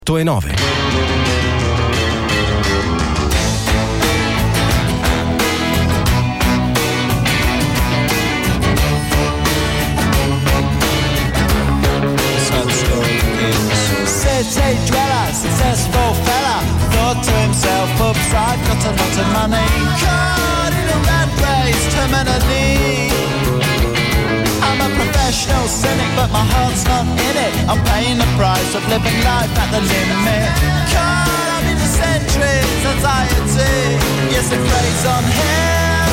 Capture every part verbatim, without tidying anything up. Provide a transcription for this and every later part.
e nove. City dweller, successful fella, thought to himself, oops, I've got a lot of money. Caught in a rat race, terminally. I'm a professional cynic, but my heart's not in it. I'm paying the price of living life at the limit. Caught up in the centuries, anxiety. Yes, it preys on him.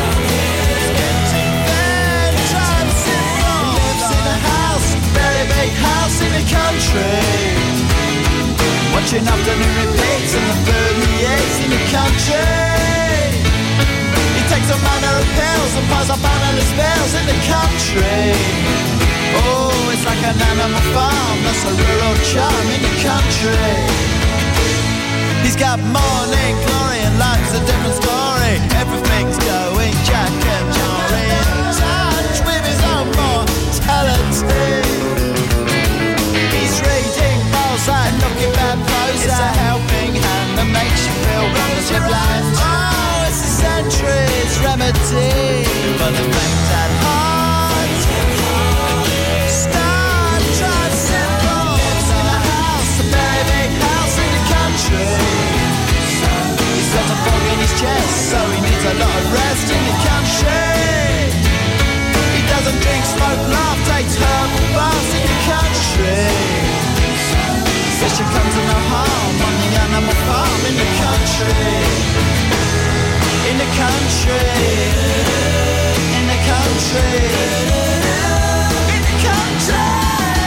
Then drives him wrong. Lives in a house, very big house in the country. Watching afternoon repeats and the food he eats in the country. He takes a manner of pills and piles up analyst bills in the country. Oh, it's like an animal farm, that's a rural charm in the country. He's got morning glory and life's a different story. Everything's going Jack and Jory in touch with his own mortality. He's reading Balzac, looking bad Prozac. It's a helping hand that makes you feel wonderfully blind. Oh, it's a century's remedy for the fact at heart. Star drives simple. Lives in a house, a very big house in the country. He's got a fog in his chest, so he needs a lot of rest in the country. He doesn't drink, smoke, laugh, takes herbal baths in the country. Says she comes to no harm on the animal farm in the country. In the country. In the country. In the country.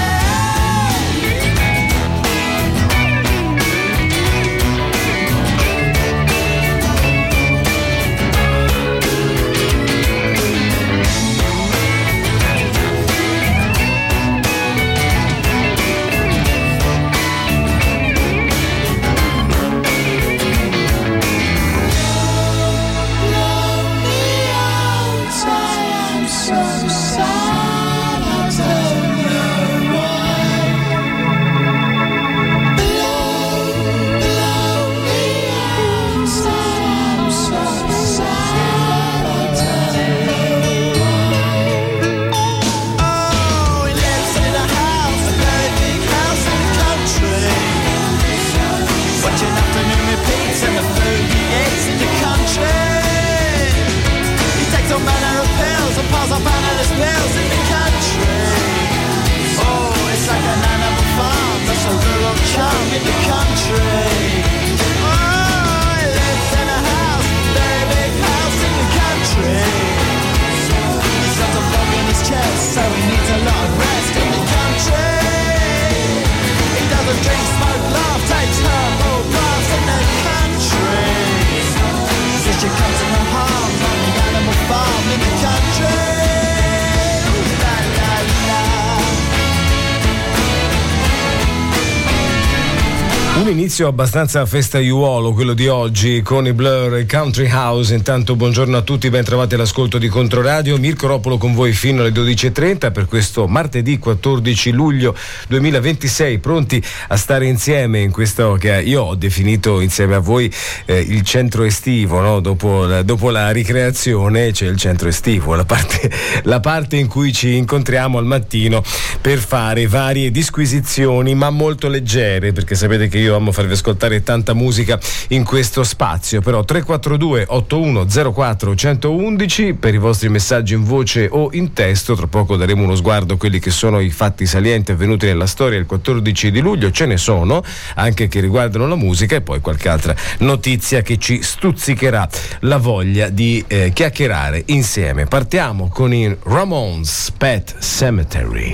Un inizio abbastanza festaiuolo quello di oggi con i Blur e Country House. Intanto buongiorno a tutti, ben trovati all'ascolto di Controradio. Mirko Ropolo con voi fino alle dodici e trenta per questo martedì quattordici luglio duemilaventisei, pronti a stare insieme in questo che io ho definito insieme a voi eh, il centro estivo, no? Dopo la, dopo la ricreazione c'è il centro estivo, la parte, la parte in cui ci incontriamo al mattino per fare varie disquisizioni ma molto leggere, perché sapete che io amo farvi ascoltare tanta musica in questo spazio. Però tre quattro due otto uno zero quattro uno uno uno per i vostri messaggi in voce o in testo. Tra poco daremo uno sguardo a quelli che sono i fatti salienti avvenuti nella storia il quattordici di luglio, ce ne sono anche che riguardano la musica, e poi qualche altra notizia che ci stuzzicherà la voglia di eh, chiacchierare insieme. Partiamo con i Ramones, Pet Cemetery.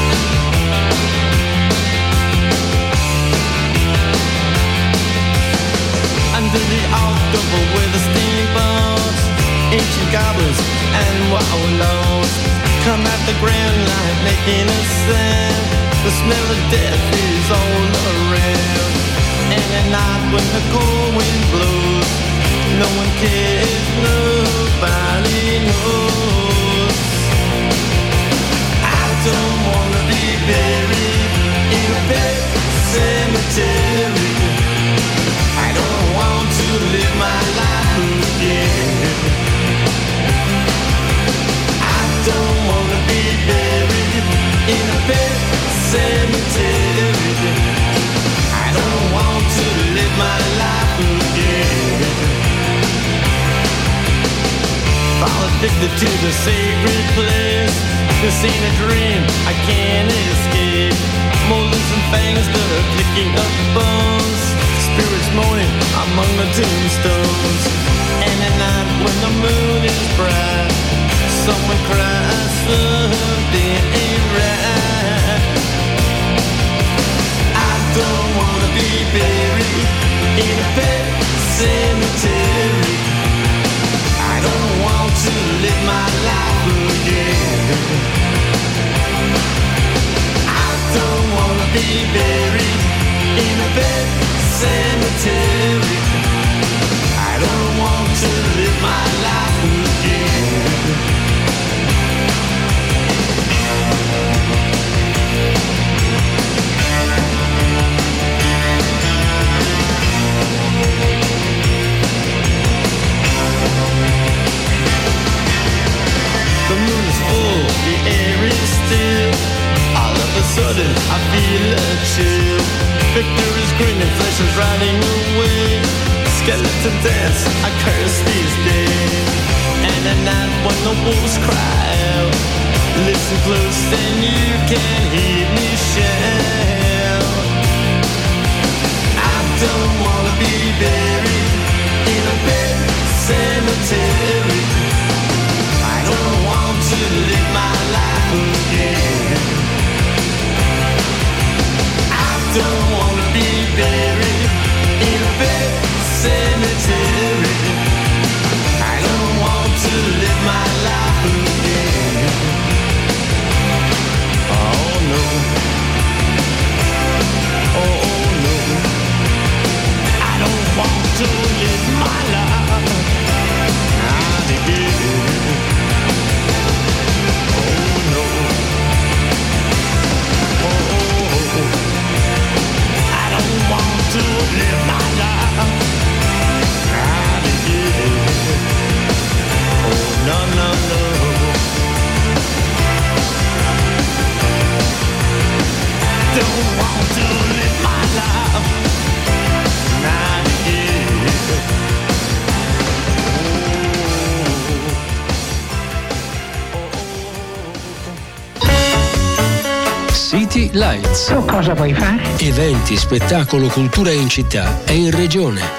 Under the October with the steamboats, ancient goblins and wallows come at the grand light making a sound. The smell of death is all around. And at night when the cold wind blows, no one cares, nobody knows. I don't wanna be buried in a pet cemetery. I don't want to live my life again. I don't want to be buried in a pet cemetery. I don't want to live my life again. Fall addicted to the sacred place. This ain't a dream, I can't escape. Molars and fangs that are picking up bones. Spirits moaning among the tombstones. And at night when the moon is bright, someone cries something ain't right. I don't wanna be buried in a pet cemetery. I don't want to live my life again. I don't wanna be buried in a pet cemetery. I don't want to live my life again. The moon is full, the air is still. All of a sudden I feel a chill. Victor is grinning, flesh is riding away. Skeleton dance, I curse these days. And at night when the wolves cry out, listen close and you can hear me shout. I don't wanna be buried in a pet cemetery. I don't want to live my life again. I don't wanna be buried in a pet cemetery. I don't want to live my life again. Oh no. Oh no. I don't want to live my life. Not again. Oh no. Oh, I don't want to live my life. Not again. Oh no no no. Don't want to live my life. Not again. City Lights. Tu cosa vuoi fare? Eventi, spettacolo, cultura in città e in regione.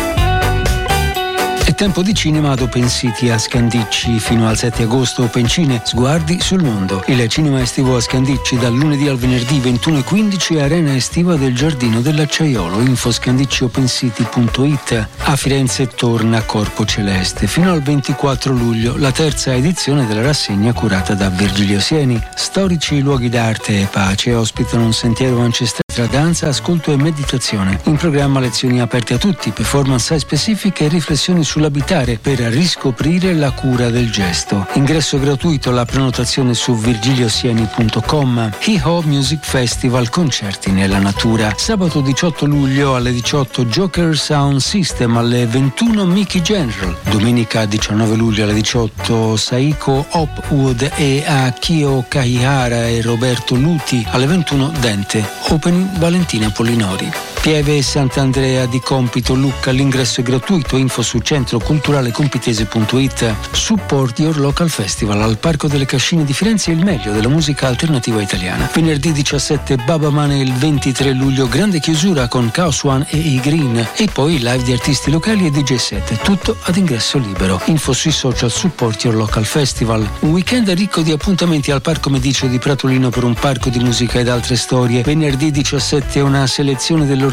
È tempo di cinema ad Open City a Scandicci. Fino al sette agosto Open Cine, sguardi sul mondo. Il cinema estivo a Scandicci dal lunedì al venerdì ventuno e quindici, arena estiva del Giardino dell'Acciaiolo. Info scandicci open city punto it. A Firenze torna Corpo Celeste. Fino al ventiquattro luglio la terza edizione della rassegna curata da Virgilio Sieni. Storici luoghi d'arte e pace ospitano un sentiero ancestrale tra danza, ascolto e meditazione. In programma lezioni aperte a tutti, performance site specifiche e riflessioni sull'abitare per riscoprire la cura del gesto. Ingresso gratuito, la prenotazione su virgiliosieni punto com. Hee-Ho Music Festival, concerti nella natura. Sabato diciotto luglio alle diciotto Joker Sound System, alle ventuno Mickey General. Domenica diciannove luglio alle diciotto Saiko Hopwood e Akio Kaihara e Roberto Luti. Alle ventuno Dente. Opening Valentina Pollinori. Pieve Sant'Andrea di Compito Lucca, l'ingresso è gratuito. Info su centro culturale compitese punto it. Support Your Local Festival al Parco delle Cascine di Firenze, il meglio della musica alternativa italiana. Venerdì diciassette Baba Mane, il ventitré luglio grande chiusura con Chaos One e I Green e poi live di artisti locali e D J set, tutto ad ingresso libero. Info sui social Support Your Local Festival. Un weekend ricco di appuntamenti al Parco Medicio di Pratolino per un parco di musica ed altre storie. Venerdì diciassette una selezione dell'orchestra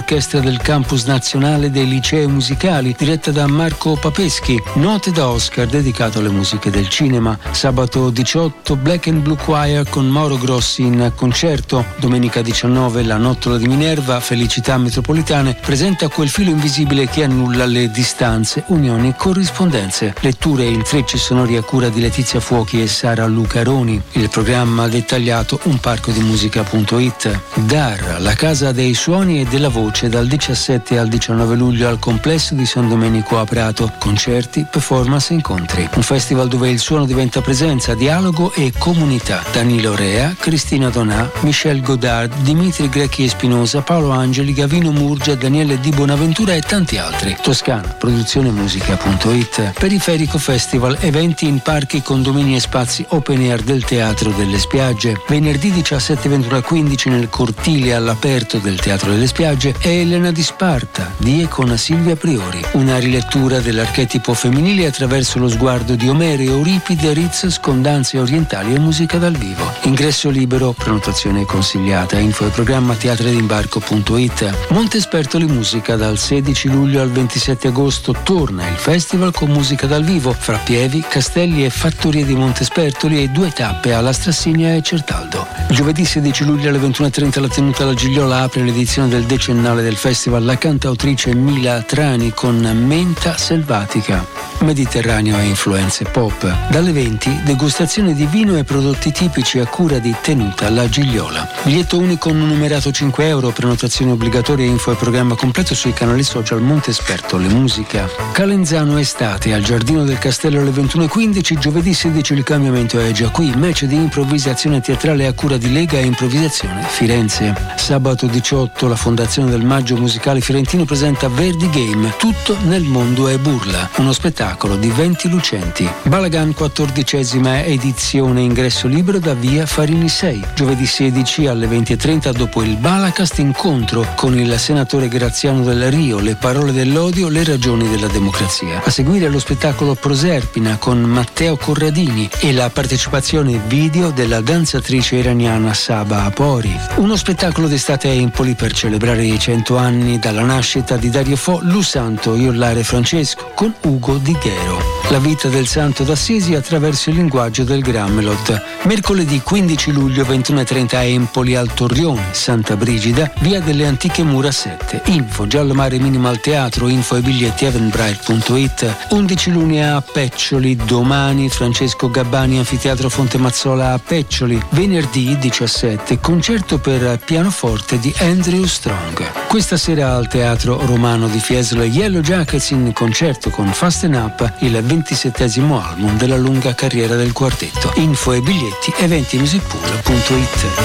l'orchestra del campus nazionale dei licei musicali, diretta da Marco Papeschi. Note da Oscar, dedicato alle musiche del cinema. Sabato diciotto Black and Blue Choir con Mauro Grossi in concerto. Domenica diciannove La Nottola di Minerva, Felicità Metropolitane, presenta Quel filo invisibile che annulla le distanze, unioni e corrispondenze. Letture e intrecci sonori a cura di Letizia Fuochi e Sara Lucaroni. Il programma dettagliato un parco di musica punto it. Dar, la casa dei suoni e della voce, dal diciassette al diciannove luglio al complesso di San Domenico a Prato. Concerti, performance e incontri. Un festival dove il suono diventa presenza, dialogo e comunità. Danilo Rea, Cristina Donà, Michel Godard, Dimitri Grecchi e Spinosa, Paolo Angeli, Gavino Murgia, Daniele Di Bonaventura e tanti altri. Toscana, produzione musica punto it. Periferico Festival, eventi in parchi, condomini e spazi open air del Teatro delle Spiagge. Venerdì diciassette, ventuno e quindici nel cortile all'aperto del Teatro delle Spiagge è Elena di Sparta, di e con Silvia Priori. Una rilettura dell'archetipo femminile attraverso lo sguardo di Omero, Euripide, Ritz con danze orientali e musica dal vivo. Ingresso libero, prenotazione consigliata. Info e programma teatredimbarco punto it. Montespertoli Musica, dal sedici luglio al ventisette agosto torna il festival con musica dal vivo fra Pievi, Castelli e Fattorie di Montespertoli e due tappe alla Strassigna e Certaldo. Giovedì sedici luglio alle ventuno e trenta la tenuta alla Gigliola apre l'edizione del decennale del festival la cantautrice Mila Trani con Menta Selvatica. Mediterraneo e influenze pop. Dalle venti degustazione di vino e prodotti tipici a cura di Tenuta alla Gigliola. Biglietto unico non numerato cinque euro, prenotazione obbligatoria. Info e programma completo sui canali social Montespertoli Musica. Calenzano Estate al Giardino del Castello alle ventuno e quindici. Giovedì sedici il cambiamento è già qui, match di improvvisazione teatrale a cura di Lega e Improvvisazione Firenze. Sabato diciotto la Fondazione del Maggio Musicale Fiorentino presenta Verdi Game, tutto nel mondo è burla, uno spettacolo di venti lucenti. Balagan quattordicesima edizione, ingresso libero da via Farini sei. Giovedì sedici alle venti e trenta dopo il Balacast incontro con il senatore Graziano del Rio, le parole dell'odio, le ragioni della democrazia. A seguire lo spettacolo Proserpina con Matteo Corradini e la partecipazione video della danzatrice iraniana Saba Apori. Uno spettacolo d'estate a Empoli per celebrare i cento anni dalla nascita di Dario Fo, Lu Santo Iollare Francesco con Ugo Di Ghero. La vita del santo d'Assisi attraverso il linguaggio del Grammelot. Mercoledì quindici luglio ventuno e trenta a Empoli al Torrione, Santa Brigida, via delle Antiche Mura sette. Info Giallo Mare Minimal Teatro, info e biglietti eventbrite punto it. undici luglio a Peccioli, domani Francesco Gabbani, Anfiteatro Fonte Mazzola a Peccioli. Venerdì diciassette concerto per pianoforte di Andrew Strong. Questa sera al Teatro Romano di Fiesole Yellow Jackets in concerto con Fasten Up, il ventisettesimo album della lunga carriera del quartetto. Info e biglietti eventi music pool punto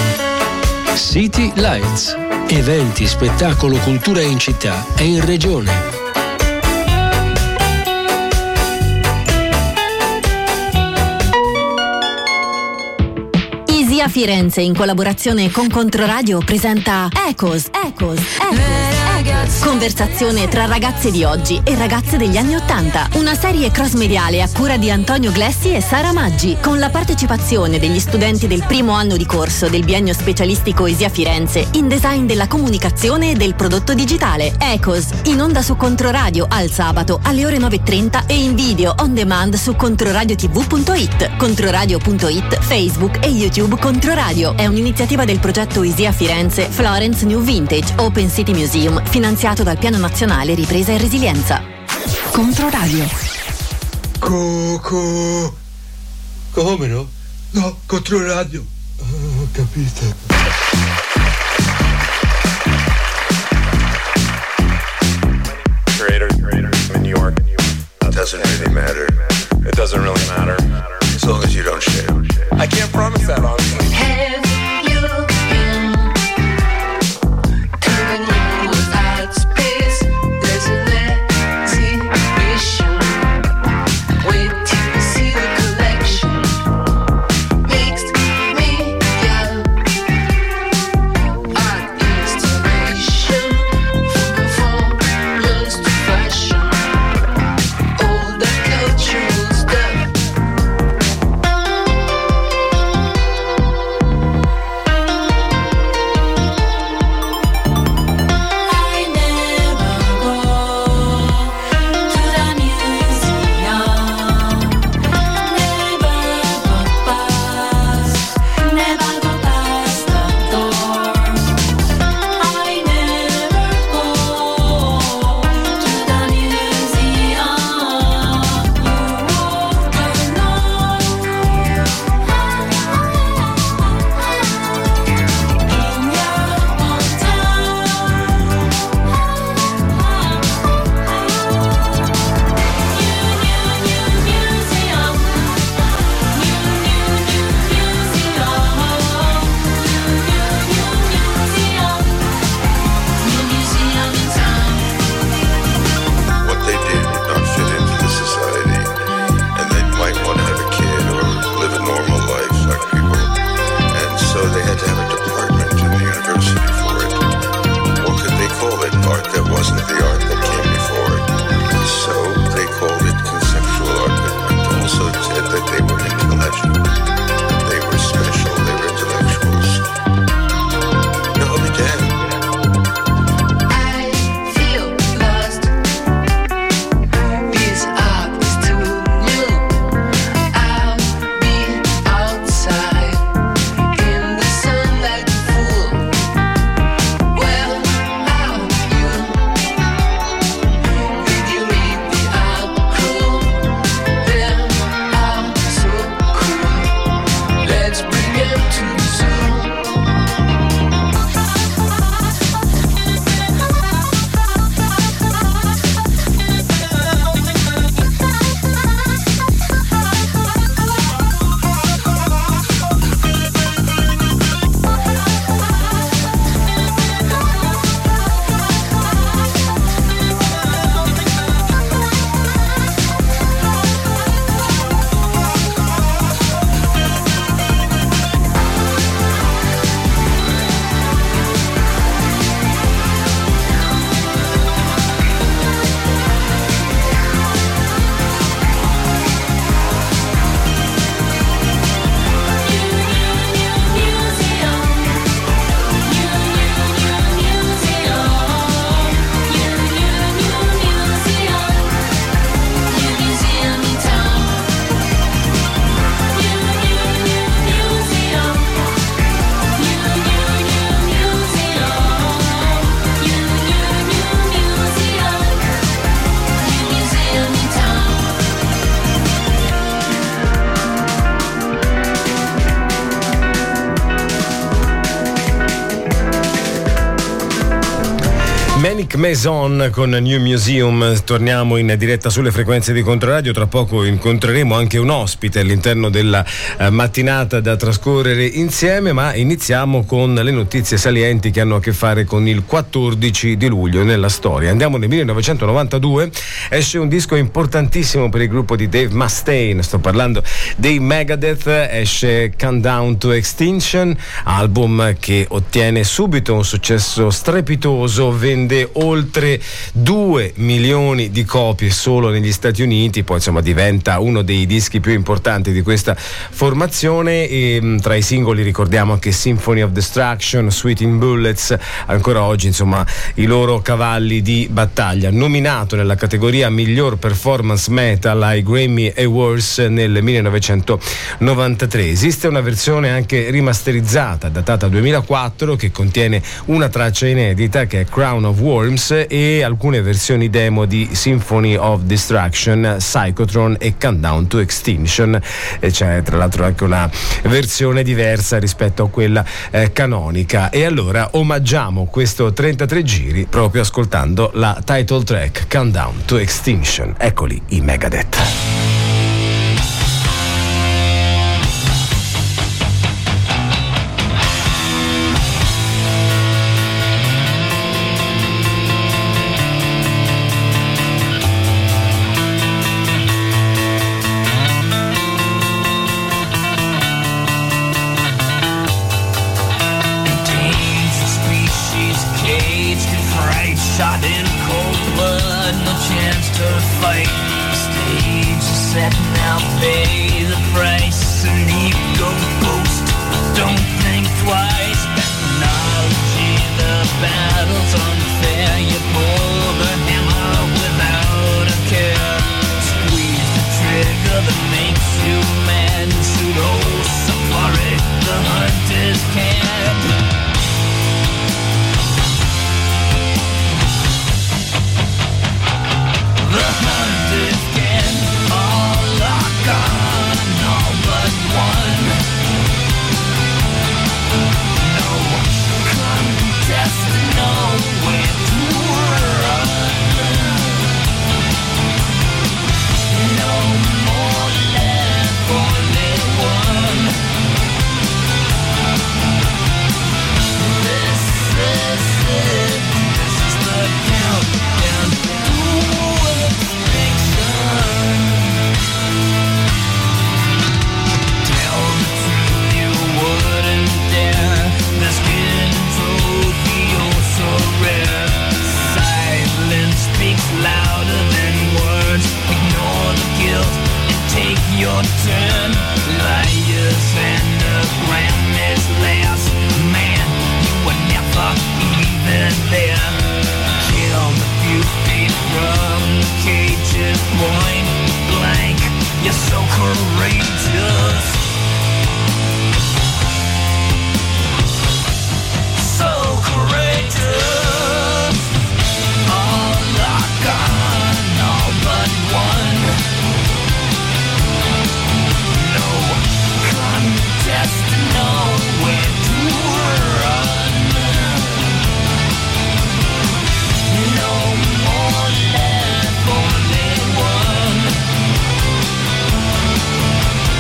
it. City Lights. Eventi, spettacolo, cultura in città e in regione. Isia Firenze in collaborazione con Controradio presenta Ecos, Ecos, Ecos. Conversazione tra ragazze di oggi e ragazze degli anni Ottanta. Una serie cross mediale a cura di Antonio Glessi e Sara Maggi, con la partecipazione degli studenti del primo anno di corso del biennio specialistico Isia Firenze in design della comunicazione e del prodotto digitale. Ecos, in onda su Controradio al sabato alle ore nove e trenta e in video on demand su controradiotiv punto it, controradio punto it, Facebook e YouTube Controradio. È un'iniziativa del progetto Isia Firenze Florence New Vintage Open City Museum, finanziato dal Piano Nazionale Ripresa e Resilienza. Controradio. Coco. Come no? No, Controradio. Oh, ho capito. Creator, creator in New York. It doesn't really matter. It doesn't really matter. As long as you don't share. I can't promise that, honestly. Have you been to the new without space? There's an exhibition. Wait till you see the collection. Mixed media, art installation, from performance to fashion. All the cultural stuff. Yannick Maison con New Museum. Torniamo in diretta sulle frequenze di Controradio. Tra poco incontreremo anche un ospite all'interno della eh, mattinata da trascorrere insieme, ma iniziamo con le notizie salienti che hanno a che fare con il quattordici di luglio nella storia. Andiamo nel millenovecentonovantadue, esce un disco importantissimo per il gruppo di Dave Mustaine, sto parlando dei Megadeth. Esce Countdown to Extinction, album che ottiene subito un successo strepitoso, vende oltre due milioni di copie solo negli Stati Uniti, poi insomma diventa uno dei dischi più importanti di questa formazione. E tra i singoli ricordiamo anche Symphony of Destruction, Sweating Bullets, ancora oggi insomma i loro cavalli di battaglia. Nominato nella categoria miglior performance metal ai Grammy Awards nel millenovecentonovantatré. Esiste una versione anche rimasterizzata datata duemilaquattro che contiene una traccia inedita che è Crown of Worms e alcune versioni demo di Symphony of Destruction, Psychotron e Countdown to Extinction, e c'è tra l'altro anche una versione diversa rispetto a quella eh, canonica. E allora omaggiamo questo trentatré giri proprio ascoltando la title track Countdown to Extinction. Eccoli i Megadeth. Shot in cold blood, no chance to fight. Stage is set, now pay the price. An ego ghost, don't think twice. Technology, the battle's unfair. You pull the hammer without a care. Squeeze the trigger that makes you mad. Pseudo safari, the hunt is canned. The hunt is dead, all are gone, all but one. No contest, nowhere to run. No more left, only one. This is it, this is the countdown to louder than words. Ignore the guilt and take your turn. Liars and the Grammys last. Man, you were never even there. Killed a few feet from the cage's point blank. You're so courageous, so courageous. All but one. No contest, nowhere to run. No more left, only one.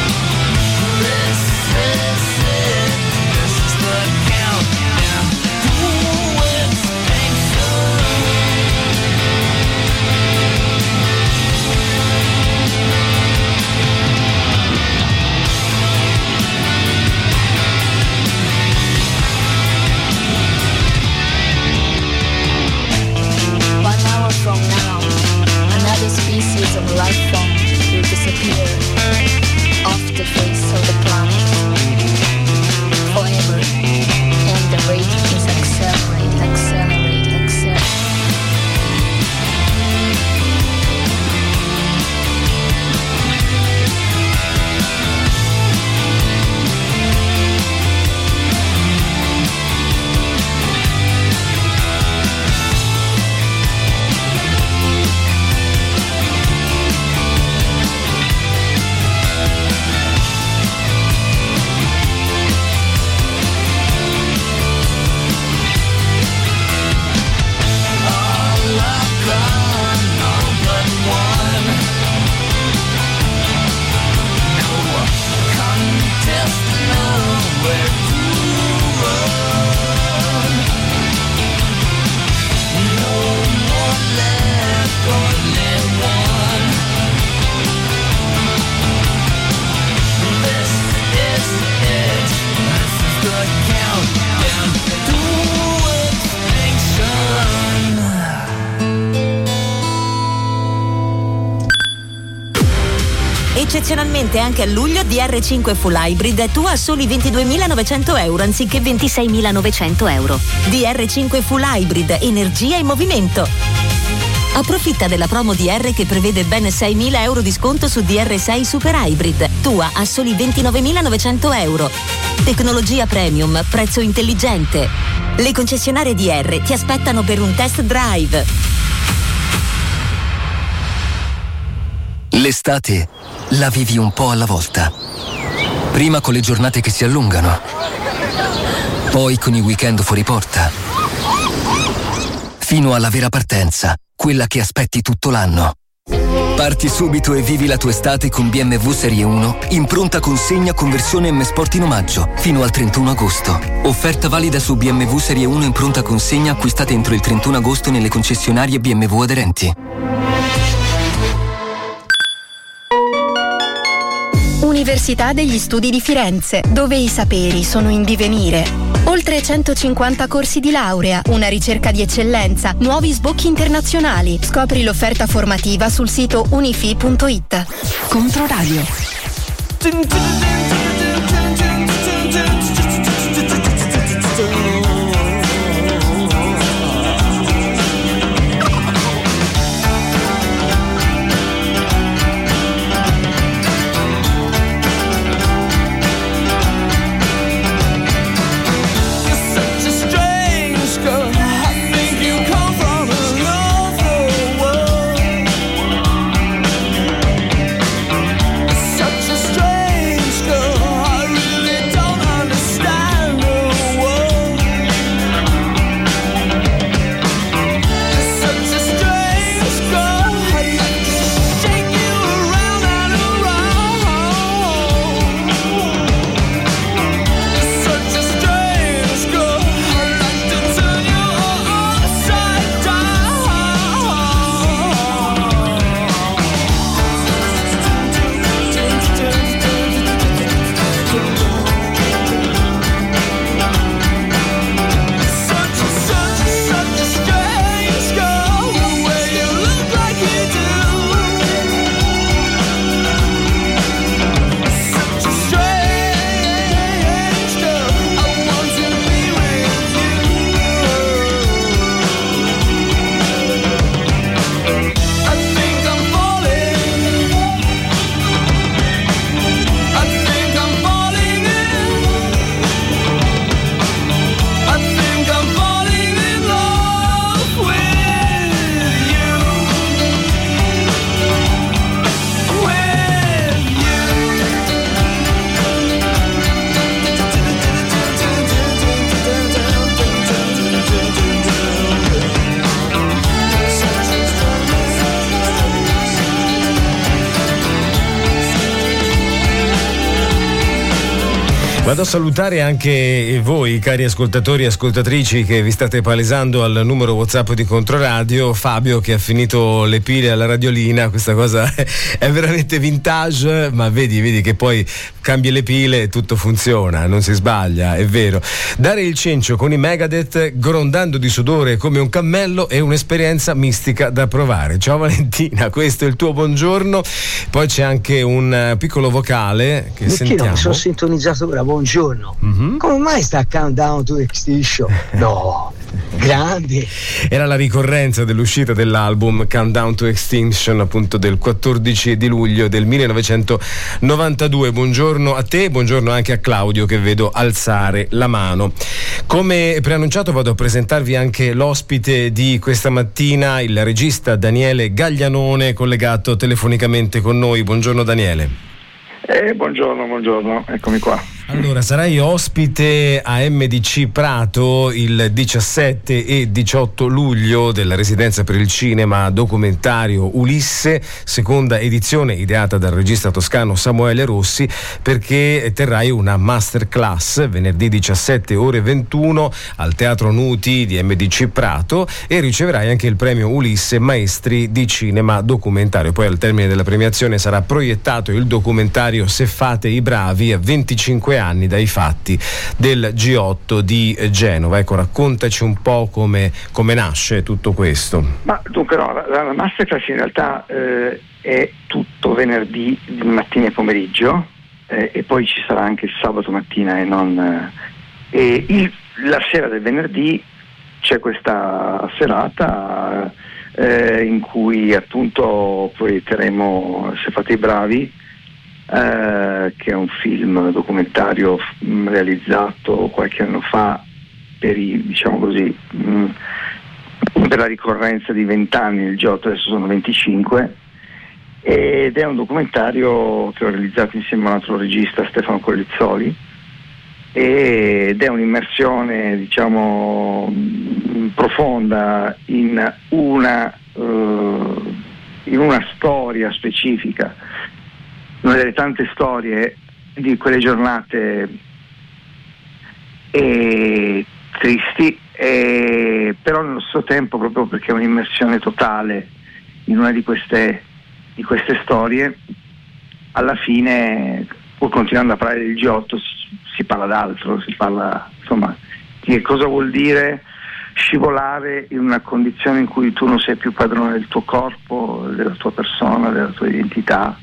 Eccezionalmente anche a luglio D R cinque Full Hybrid tua a soli ventiduemilanovecento euro anziché ventiseimilanovecento euro. D R cinque Full Hybrid, energia e movimento. Approfitta della promo D R che prevede ben seimila euro di sconto su D R sei Super Hybrid, tua a soli ventinovemilanovecento euro. Tecnologia premium, prezzo intelligente. Le concessionarie D R ti aspettano per un test drive. L'estate la vivi un po' alla volta. Prima con le giornate che si allungano, poi con i weekend fuori porta, fino alla vera partenza, quella che aspetti tutto l'anno. Parti subito e vivi la tua estate con B M W Serie uno in pronta consegna con versione M Sport in omaggio fino al trentuno agosto. Offerta valida su B M W Serie uno in pronta consegna acquistate entro il trentuno agosto nelle concessionarie B M W aderenti. Università degli Studi di Firenze, dove i saperi sono in divenire. Oltre centocinquanta corsi di laurea, una ricerca di eccellenza, nuovi sbocchi internazionali. Scopri l'offerta formativa sul sito unifi punto it. Controradio. Vado a salutare anche voi, cari ascoltatori e ascoltatrici, che vi state palesando al numero WhatsApp di Controradio. Fabio, che ha finito le pile alla radiolina, questa cosa è veramente vintage, ma vedi, vedi che poi cambi le pile e tutto funziona, non si sbaglia, è vero. Dare il cencio con i Megadeth, grondando di sudore come un cammello, è un'esperienza mistica da provare. Ciao Valentina, questo è il tuo buongiorno. Poi c'è anche un piccolo vocale che Perché sentiamo. No, sono sintonizzato ora, buongiorno. Mm-hmm. Come mai sta Countdown to Extinction? No, grande. Era la ricorrenza dell'uscita dell'album Countdown to Extinction, appunto del quattordici di luglio del millenovecentonovantadue. Buongiorno a te, buongiorno anche a Claudio, che vedo alzare la mano. Come preannunciato vado a presentarvi anche l'ospite di questa mattina, il regista Daniele Gaglianone, collegato telefonicamente con noi. Buongiorno Daniele. Eh, buongiorno, buongiorno, eccomi qua. Allora, sarai ospite a M D C Prato il diciassette e diciotto luglio della residenza per il cinema documentario Ulisse, seconda edizione ideata dal regista toscano Samuele Rossi, perché terrai una masterclass venerdì diciassette ore ventuno al Teatro Nuti di M D C Prato e riceverai anche il premio Ulisse Maestri di Cinema Documentario. Poi al termine della premiazione sarà proiettato il documentario Se fate i bravi a venticinque tre anni dai fatti del G otto di Genova. Ecco, raccontaci un po' come, come nasce tutto questo. Ma dunque no, la, la masterclass in realtà eh, è tutto venerdì mattina e pomeriggio, eh, e poi ci sarà anche il sabato mattina e non eh, e il, la sera del venerdì c'è questa serata eh, in cui appunto proietteremo Se fate i bravi, eh, che è un film documentario mh, realizzato qualche anno fa per i, diciamo così, mh, per la ricorrenza di vent'anni del G otto, adesso sono venticinque, ed è un documentario che ho realizzato insieme a un altro regista, Stefano Collizzoli, ed è un'immersione, diciamo, profonda in una uh, in una storia specifica, una delle tante storie di quelle giornate e tristi, e però nello stesso tempo, proprio perché è un'immersione totale in una di queste di queste storie, alla fine, pur continuando a parlare del G otto, si parla d'altro, si parla insomma di che cosa vuol dire scivolare in una condizione in cui tu non sei più padrone del tuo corpo, della tua persona, della tua identità,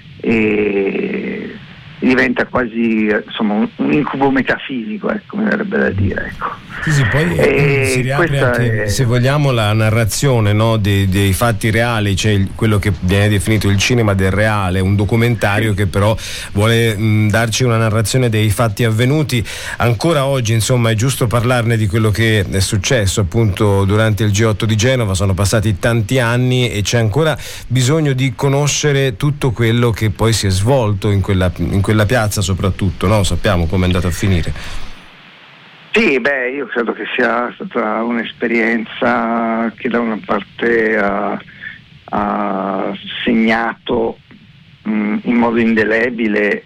e diventa quasi insomma un, un incubo metafisico, ecco, mi verrebbe da dire, ecco. Sì, sì, poi e si riapre anche, è... se vogliamo, la narrazione, no, dei, dei fatti reali, cioè il, quello che viene definito il cinema del reale, un documentario che però vuole mh, darci una narrazione dei fatti avvenuti. Ancora oggi, insomma, è giusto parlarne di quello che è successo appunto durante il G otto di Genova. Sono passati tanti anni e c'è ancora bisogno di conoscere tutto quello che poi si è svolto in quella, in quella piazza, soprattutto, no? Sappiamo come è andato a finire. Sì, beh, io credo che sia stata un'esperienza che da una parte ha, ha segnato mh, in modo indelebile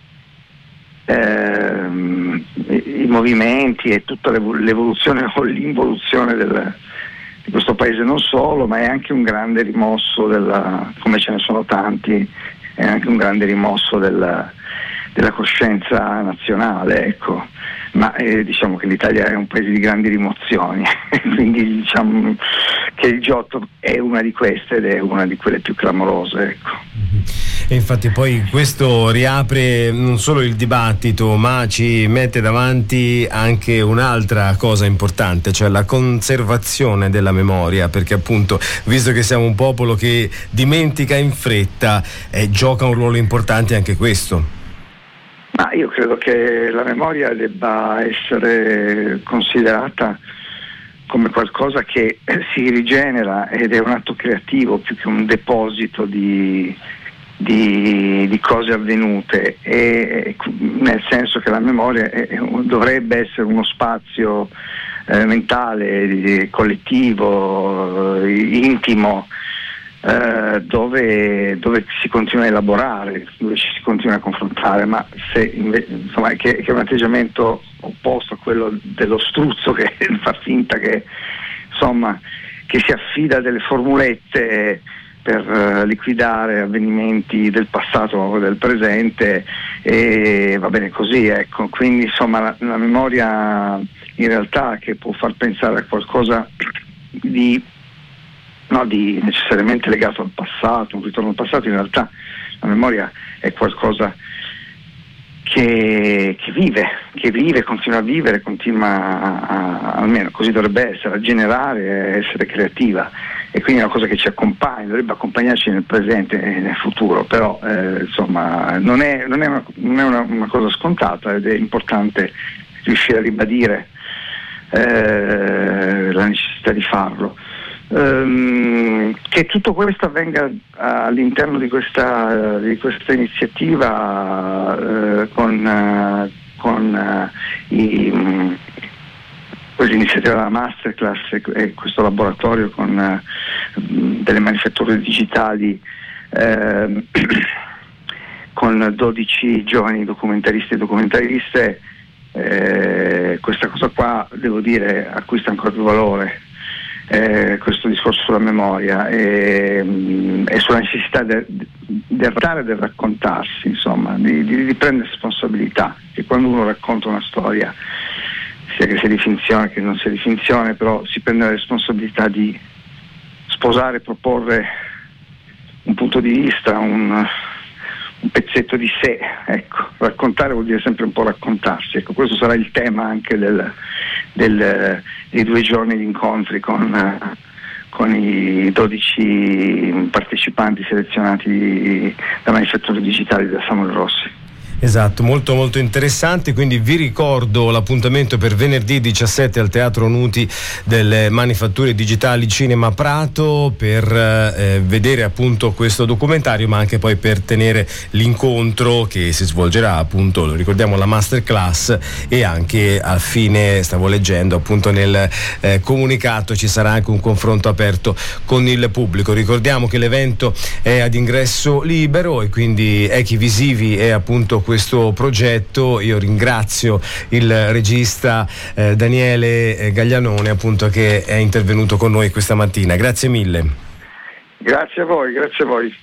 ehm, i, i movimenti e tutta l'evoluzione o l'involuzione del, di questo paese, non solo, ma è anche un grande rimosso della, come ce ne sono tanti, è anche un grande rimosso della, della coscienza nazionale, ecco. Ma eh, diciamo che l'Italia è un paese di grandi rimozioni, quindi diciamo che il G otto è una di queste ed è una di quelle più clamorose, ecco. E infatti poi questo riapre non solo il dibattito, ma ci mette davanti anche un'altra cosa importante, cioè la conservazione della memoria, perché appunto, visto che siamo un popolo che dimentica in fretta, eh, gioca un ruolo importante anche questo. Ma io credo che la memoria debba essere considerata come qualcosa che si rigenera ed è un atto creativo più che un deposito di, di, di cose avvenute, e, nel senso che la memoria è, dovrebbe essere uno spazio eh, mentale, collettivo, intimo, Uh, dove, dove si continua a elaborare, dove ci si continua a confrontare, ma se inve- insomma che, che è un atteggiamento opposto a quello dello struzzo che fa finta che insomma che si affida a delle formulette per uh, liquidare avvenimenti del passato o del presente, e va bene così, ecco. Quindi insomma la, la memoria in realtà, che può far pensare a qualcosa di no, di necessariamente legato al passato, un ritorno al passato, in realtà la memoria è qualcosa che, che vive, che vive, continua a vivere, continua a, a, almeno così dovrebbe essere, a generare, a essere creativa, e quindi è una cosa che ci accompagna, dovrebbe accompagnarci nel presente e nel futuro, però eh, insomma non è, non è, una, non è una, una cosa scontata, ed è importante riuscire a ribadire eh, la necessità di farlo. Um, che tutto questo avvenga all'interno di questa, di questa iniziativa uh, con, uh, con uh, i, um, questa iniziativa della Masterclass e, e questo laboratorio con uh, delle manifatture digitali uh, con dodici giovani documentaristi e documentariste, uh, questa cosa qua, devo dire, acquista ancora più valore. eh, questo discorso sulla memoria e, e sulla necessità del de raccontare e del raccontarsi, insomma, di, di, di prendere responsabilità, che quando uno racconta una storia, sia che sia di finzione che non sia di finzione, però si prende la responsabilità di sposare, proporre un punto di vista, un, un pezzetto di sé, ecco. Raccontare vuol dire sempre un po' raccontarsi, ecco. Questo sarà il tema anche del, del, dei due giorni di incontri con, con i dodici partecipanti selezionati da Manifatture Digitali da Samuel Rossi. Esatto, molto molto interessante, quindi vi ricordo l'appuntamento per venerdì diciassette al Teatro Nuti delle Manifatture Digitali Cinema Prato per eh, vedere appunto questo documentario, ma anche poi per tenere l'incontro che si svolgerà, appunto, lo ricordiamo, la masterclass, e anche a fine, stavo leggendo appunto nel eh, comunicato, ci sarà anche un confronto aperto con il pubblico. Ricordiamo che l'evento è ad ingresso libero e quindi Echi Visivi è appunto questo progetto. Io ringrazio il regista eh, Daniele Gaglianone, appunto, che è intervenuto con noi questa mattina. Grazie mille. Grazie a voi, grazie a voi.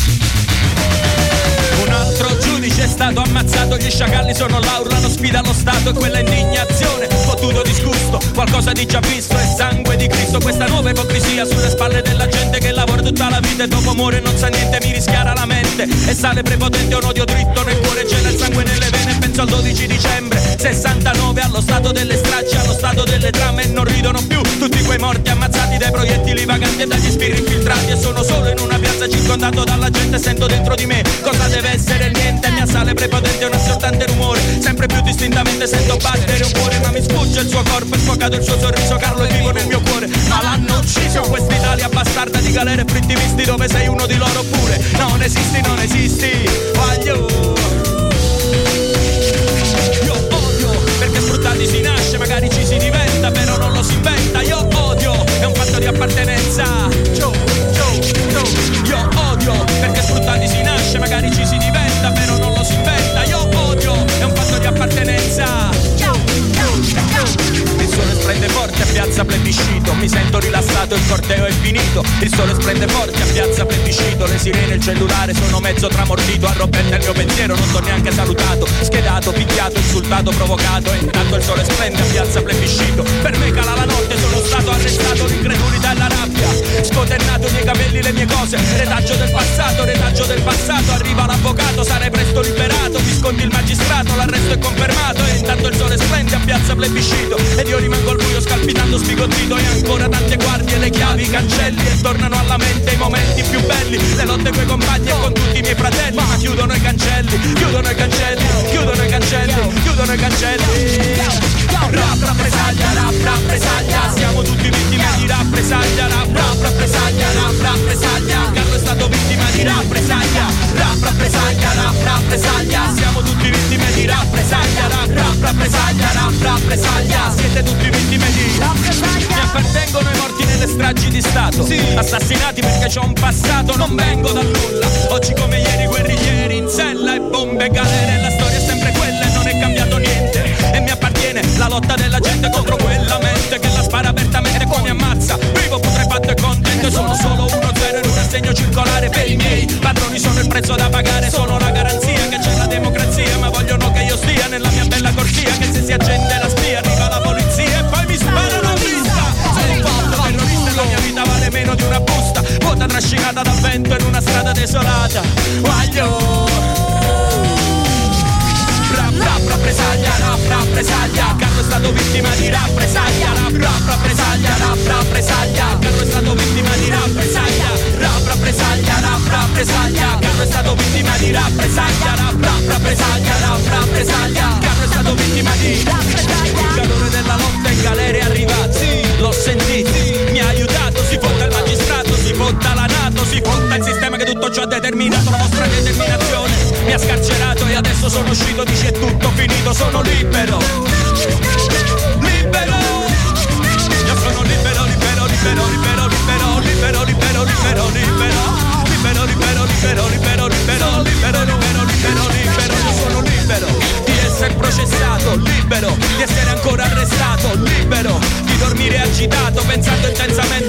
Un altro giudice è stato ammazzato, gli sciacalli sono là, urlano sfida allo Stato e quella indignazione, fottuto disgusto, qualcosa di già visto, è sangue di Cristo, questa nuova ipocrisia sulle spalle della gente che lavora tutta la vita e dopo muore non sa niente, mi rischiara la mente e sale prepotente un odio dritto nel cuore, gela il sangue nelle vene, penso al dodici dicembre sessantanove, allo stato delle stragi, allo stato delle trame, e non ridono più tutti quei morti ammazzati dai proiettili vaganti e dagli spiriti infiltrati, e sono solo in una piazza circondato dalla gente, sento dentro di me cosa deve essere il niente, mi assale prepotente un assortante rumore, sempre più distintamente sento battere un cuore, ma mi sfugge il suo corpo, è sfocato il suo sorriso, Carlo è vivo nel mio cuore, ma l'hanno ucciso quest'Italia bastarda di galere e fritti visti, dove sei uno di loro pure, non esisti, non esisti, voglio. Io odio, perché sfruttati si nasce, magari ci si diventa, però non lo si inventa, io odio, è un fatto di appartenenza, Joe, Joe, Joe. Io odio, perché sfruttati si nasce, magari ci si diventa, però non lo si inventa, io odio, è un fatto di appartenenza. Il sole splende forte a piazza Plebiscito, mi sento rilassato, il corteo è finito. Il sole splende forte a piazza Plebiscito, le sirene, il cellulare, sono mezzo tramordito, a Roberta il mio pensiero, non t'ho neanche salutato, schedato, picchiato, insultato, provocato, e intanto il sole splende a piazza Plebiscito. Per me cala la notte, sono stato arrestato, l'incredulità e la rabbia, scoternato i miei capelli, le mie cose, retaggio del passato, retaggio del passato, arriva l'avvocato, sarai presto liberato, visconti il magistrato, l'arresto è confermato, e intanto il sole splende a piazza Plebiscito, ed io rimango al buio scalpitando sbigottito, e ancora tante guardie, le chiavi, i cancelli, e tornano alla mente i momenti più belli, le lotte coi compagni e con tutti i miei fratelli, ma chiudono i cancelli, chiudono i cancelli, chiudono i cancelli, chiudono i cancelli. Rap rappresaglia, rap rappresaglia, siamo tutti vittime di rappresaglia, rap rap rappresaglia, rap rappresaglia, Carlo è stato vittima di rappresaglia, rap rappresaglia, rap rappresaglia, siamo tutti vittime di rappresaglia, rap rap rappresaglia, rap rappresaglia, siete tutti vittime di rappresaglia. Mi appartengono i morti nelle stragi di Stato, sì. Assassinati perché c'ho un passato, non vengo dal nulla, oggi come ieri guerriglieri in sella e bombe e galere, la storia è sempre quella e non è cambiato niente, e mi appartiene la lotta della gente contro quella mente che la spara apertamente, qua mi ammazza, vivo putrefatti e contento, sono solo uno zero in un assegno circolare per i miei padroni, sono il prezzo da pagare, sono la garanzia che c'è la democrazia, ma vogliono che io stia nella mia bella corsia, che se si accende la spia arriva la polizia e poi mi sparano a vista, sono un porto terrorista e la mia vita vale meno di una busta, vuota trascinata dal vento in una strada desolata, voglio. Rap rappresaglia, rap rappresaglia, Carlo è stato vittima di rappresaglia, rap rap rappresaglia, rap rappresaglia, Carlo è stato vittima di rappresaglia, rap rappresaglia, rap rappresaglia, Carlo è stato vittima di rappresaglia, rap rap rappresaglia, rap rappresaglia, Carlo è stato vittima di rappresaglia. Il calore della lotta in galera è arrivato, sì, l'ho sentito, sì, mi ha aiutato, si fotta il magistrato, si fotta la NATO, si fotta il sistema che tutto ciò ha determinato, la vostra determinazione mi ha scarcerato e adesso sono uscito, dice è tutto finito, sono libero, libero, io sono libero, libero, libero, libero, libero, libero, libero, libero, libero, libero, libero, libero, libero, libero, libero, libero, libero, libero, io sono libero di essere processato, libero di essere ancora arrestato, libero di dormire agitato pensando intensamente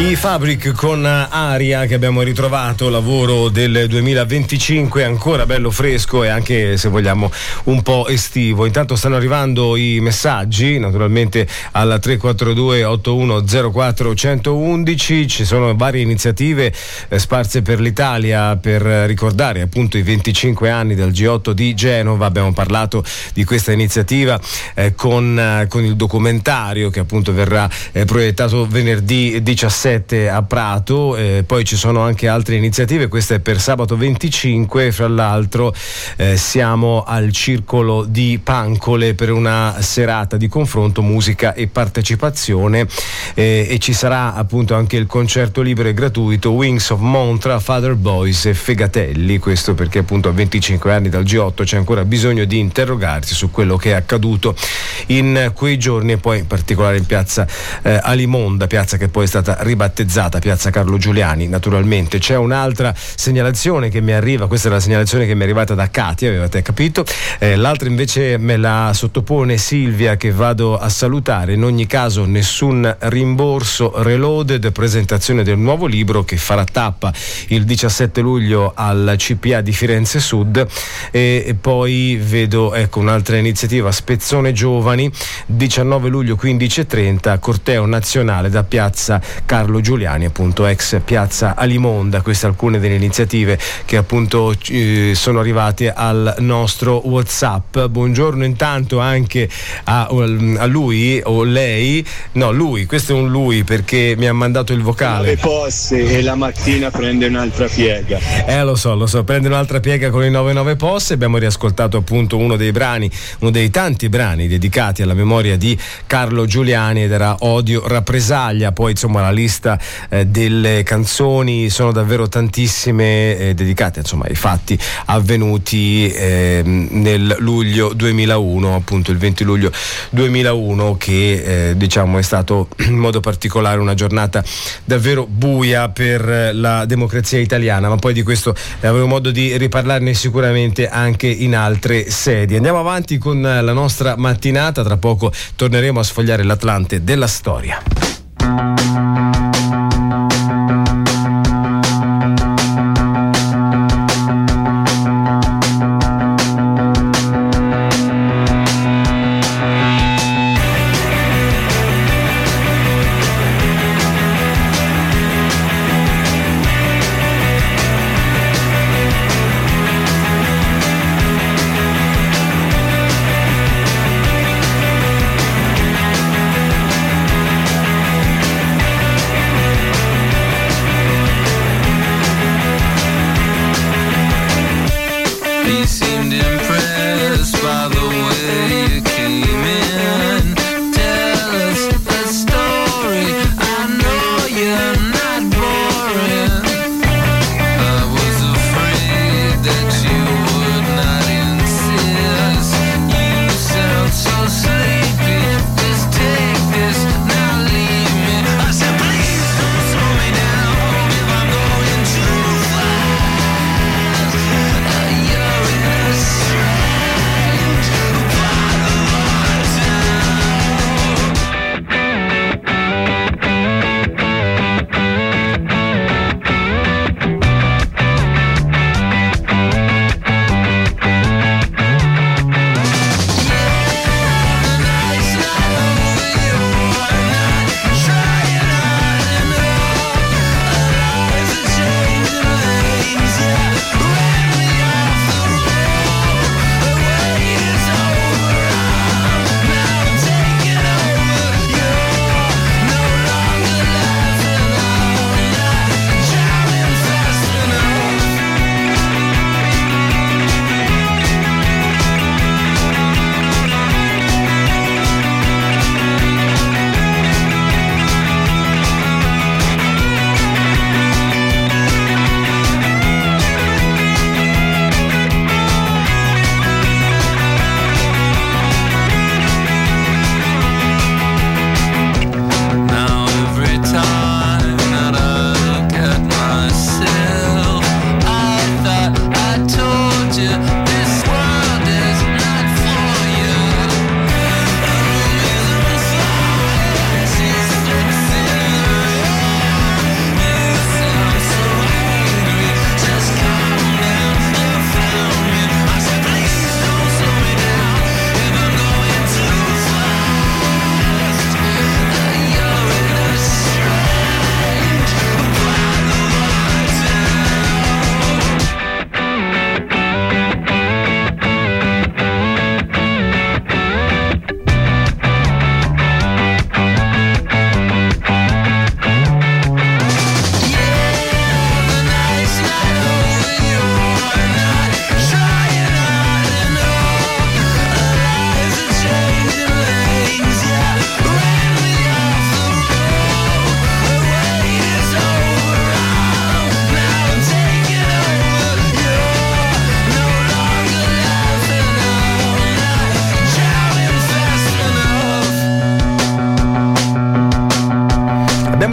I Fabric con Aria, che abbiamo ritrovato, lavoro del duemilaventicinque, ancora bello fresco e anche, se vogliamo, un po' estivo. Intanto stanno arrivando i messaggi, naturalmente al tre quattro due otto uno zero quattro uno uno uno. Ci sono varie iniziative eh, sparse per l'Italia per ricordare appunto i venticinque anni del G otto di Genova. Abbiamo parlato di questa iniziativa eh, con, eh, con il documentario che appunto verrà eh, proiettato venerdì diciassette a Prato. Eh, poi ci sono anche altre iniziative, questa è per sabato venticinque. Fra l'altro eh, siamo al Circolo di Pancole per una serata di confronto, musica e partecipazione, eh, e ci sarà appunto anche il concerto libero e gratuito Wings of Montra, Father Boys e Fegatelli. Questo perché appunto a venticinque anni dal G otto c'è ancora bisogno di interrogarsi su quello che è accaduto in quei giorni, e poi in particolare in piazza eh, Alimonda, piazza che poi è stata ribattezzata piazza Carlo Giuliani. Naturalmente c'è un'altra segnalazione che mi arriva, questa è la segnalazione che mi è arrivata da Katia, avevate capito, eh, l'altra invece me la sottopone Silvia, che vado a salutare. In ogni caso nessun rimborso. Reloaded, presentazione del nuovo libro che farà tappa il diciassette luglio al C P A di Firenze Sud. E, e poi vedo, ecco, un'altra iniziativa, Spezzone Giovani, diciannove luglio quindici e trenta, corteo nazionale da piazza Carlo Giuliani, appunto ex piazza Alimonda. Queste alcune delle iniziative che appunto eh, sono arrivate al nostro WhatsApp. Buongiorno intanto anche a, a lui o lei, no lui, questo è un lui perché mi ha mandato il vocale. Nove posse e la mattina prende un'altra piega. Eh lo so, lo so, prende un'altra piega con i nove nove posse. Abbiamo riascoltato appunto uno dei brani, uno dei tanti brani dedicati alla memoria di Carlo Giuliani, ed era Odio Rappresaglia. Poi insomma la lista eh, delle canzoni sono davvero tantissime, eh, dedicate insomma ai fatti avvenuti eh, nel luglio duemilauno, appunto il venti luglio duemilauno, che eh, diciamo è stato in modo particolare una giornata davvero buia per la democrazia italiana, ma poi di questo avremo modo di riparlarne sicuramente anche in altre sedi. Andiamo avanti con la nostra mattinata, tra poco torneremo a sfogliare l'Atlante della storia.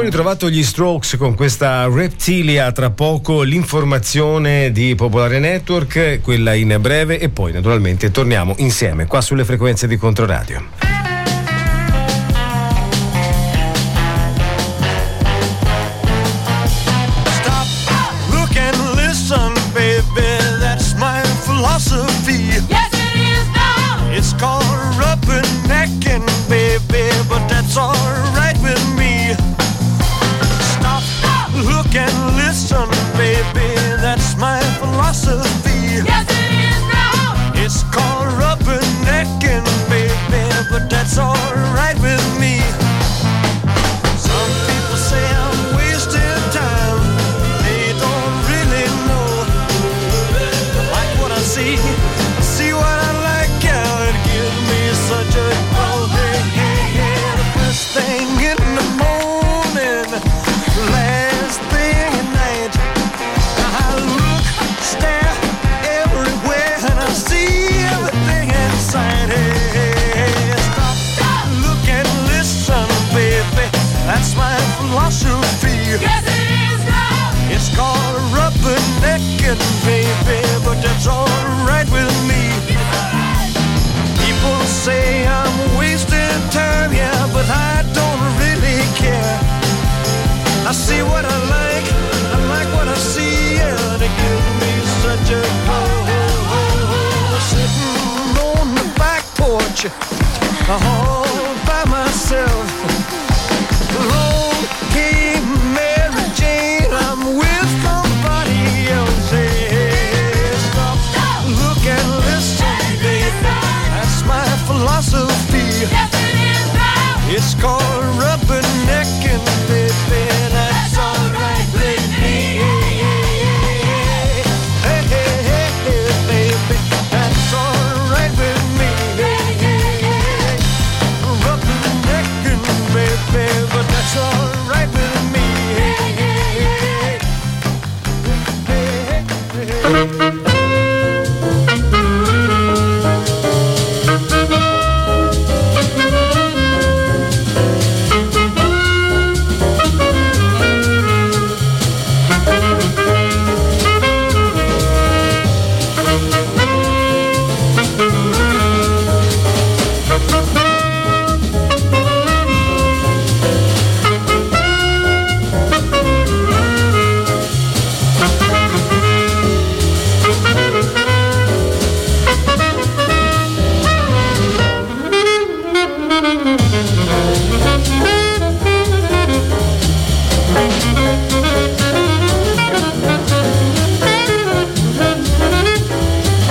ritrovato gli Strokes con questa Reptilia, tra poco l'informazione di Popolare Network, quella in breve, e poi naturalmente torniamo insieme qua sulle frequenze di Controradio. Philosophy. Yes, it is now. It's called rubbernecking, baby, but that's alright with me. Stop, Stop, look and listen, baby, that's my philosophy. Yes, it is now. It's called rubbernecking, baby, but that's alright with me. Some people say I'm wasting time. They don't really know. Like what I see, see what I like, yeah, it gives me such a glow. Hey, hey, hey, the first thing in the morning, last thing at night. I look, stare everywhere, and I see everything inside. Hey, hey, hey, stop, stop, look and listen, baby, that's my philosophy. Yes, it is now. It's called rubbernecking, baby, but that's alright with me. People say I'm wasting time, yeah, but I don't really care. I see what I like, I like what I see, yeah, they give me such a glow. Sitting on the back porch, all by myself, alone, can't